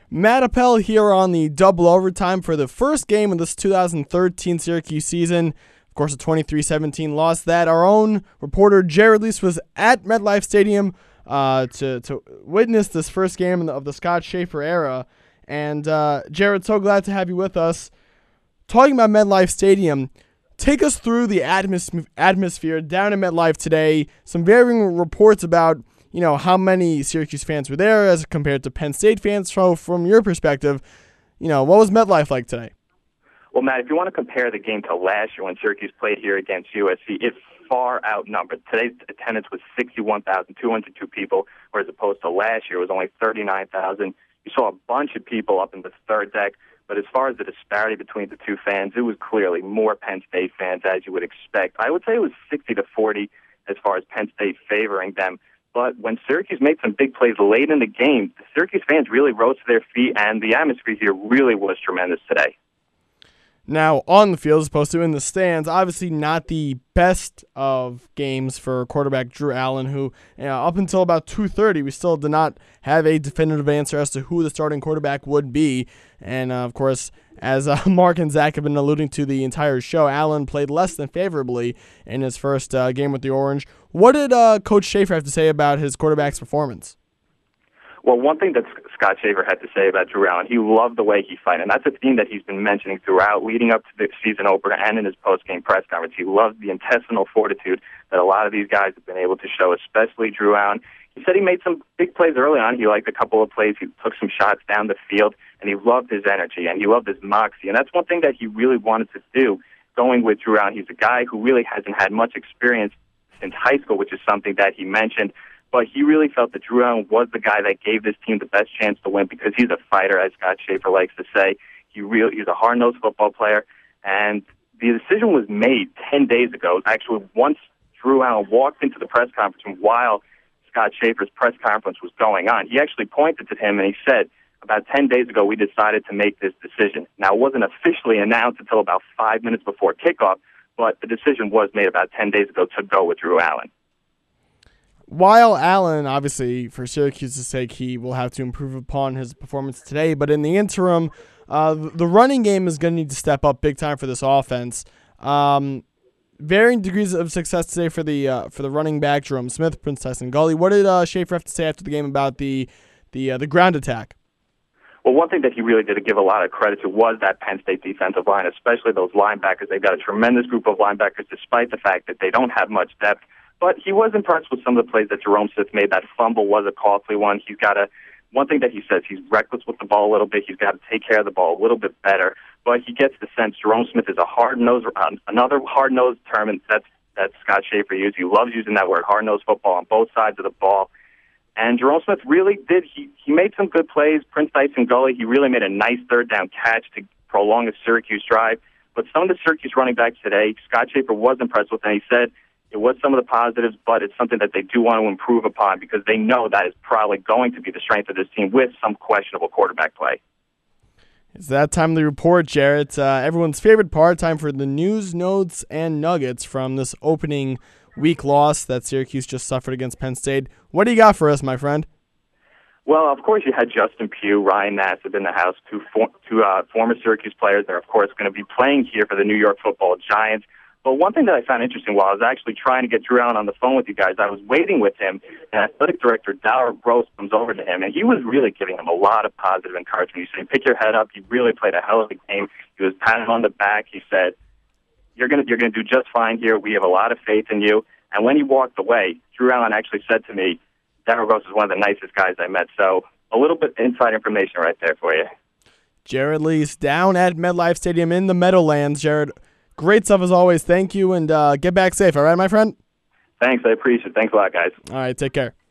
Matt Appel here on the double overtime for the first game of this 2013 Syracuse season. Of course, a 23-17 loss that our own reporter Jared Leese was at MetLife Stadium to witness this first game of the Scott Schaefer era. And Jared, so glad to have you with us. Talking about MetLife Stadium, take us through the atmosphere down in MetLife today. Some varying reports about how many Syracuse fans were there as compared to Penn State fans. So from your perspective, what was MetLife like today? Well, Matt, if you want to compare the game to last year when Syracuse played here against USC, it far outnumbered. Today's attendance was 61,202 people, whereas opposed to last year, it was only 39,000. You saw a bunch of people up in the third deck, but as far as the disparity between the two fans, it was clearly more Penn State fans, as you would expect. I would say it was 60-40 as far as Penn State favoring them. But when Syracuse made some big plays late in the game, the Syracuse fans really rose to their feet, and the atmosphere here really was tremendous today. Now, on the field as opposed to in the stands, obviously not the best of games for quarterback Drew Allen, who up until about 2:30, we still did not have a definitive answer as to who the starting quarterback would be. And, of course, as Mark and Zach have been alluding to the entire show, Allen played less than favorably in his first game with the Orange. What did Coach Schaefer have to say about his quarterback's performance? Well, one thing that Scott Schaefer had to say about Drew Allen, he loved the way he fights, and that's a theme that he's been mentioning throughout, leading up to the season opener and in his post-game press conference. He loves the intestinal fortitude that a lot of these guys have been able to show, especially Drew Allen. He said he made some big plays early on. He liked a couple of plays. He took some shots down the field, and he loved his energy, and he loved his moxie. And that's one thing that he really wanted to do going with Drew Allen. He's a guy who really hasn't had much experience since high school, which is something that he mentioned. But he really felt that Drew Allen was the guy that gave this team the best chance to win because he's a fighter, as Scott Schaefer likes to say. He's a hard-nosed football player. And the decision was made 10 days ago. Actually, once Drew Allen walked into the press conference room while Scott Schaefer's press conference was going on, he actually pointed to him and he said, about 10 days ago, we decided to make this decision. Now, it wasn't officially announced until about 5 minutes before kickoff, but the decision was made about 10 days ago to go with Drew Allen. While Allen, obviously, for Syracuse's sake, he will have to improve upon his performance today, but in the interim, the running game is going to need to step up big time for this offense. Varying degrees of success today for the running back, Jerome Smith, Prince Tyson Gully. What did Schaefer have to say after the game about the ground attack? Well, one thing that he really did to give a lot of credit to was that Penn State defensive line, especially those linebackers. They've got a tremendous group of linebackers despite the fact that they don't have much depth. But he was impressed with some of the plays that Jerome Smith made. That fumble was a costly one. One thing that he says, he's reckless with the ball a little bit. He's got to take care of the ball a little bit better. But he gets the sense Jerome Smith is a hard-nosed, another hard-nosed term, and that Scott Schaefer used. He loves using that word, hard-nosed football, on both sides of the ball. And Jerome Smith really did. He made some good plays. Prince Tyson Gully, he really made a nice third-down catch to prolong a Syracuse drive. But some of the Syracuse running backs today, Scott Schaefer was impressed with, and he said, it was some of the positives, but it's something that they do want to improve upon because they know that is probably going to be the strength of this team with some questionable quarterback play. It's that time of the report, Jarrett. Everyone's favorite part, time for the news, notes, and nuggets from this opening week loss that Syracuse just suffered against Penn State. What do you got for us, my friend? Well, of course, you had Justin Pugh, Ryan Nassib in the house, two former Syracuse players. They're, of course, going to be playing here for the New York Football Giants. But one thing that I found interesting while I was actually trying to get Drew Allen on the phone with you guys, I was waiting with him, and athletic director Darryl Gross comes over to him, and he was really giving him a lot of positive encouragement. He said, pick your head up. You really played a hell of a game. He was patting him on the back. He said, you're gonna do just fine here. We have a lot of faith in you. And when he walked away, Drew Allen actually said to me, Darryl Gross is one of the nicest guys I met. So a little bit inside information right there for you. Jared Leese down at MetLife Stadium in the Meadowlands. Jared, great stuff as always. Thank you, and get back safe. All right, my friend? Thanks. I appreciate it. Thanks a lot, guys. All right, take care.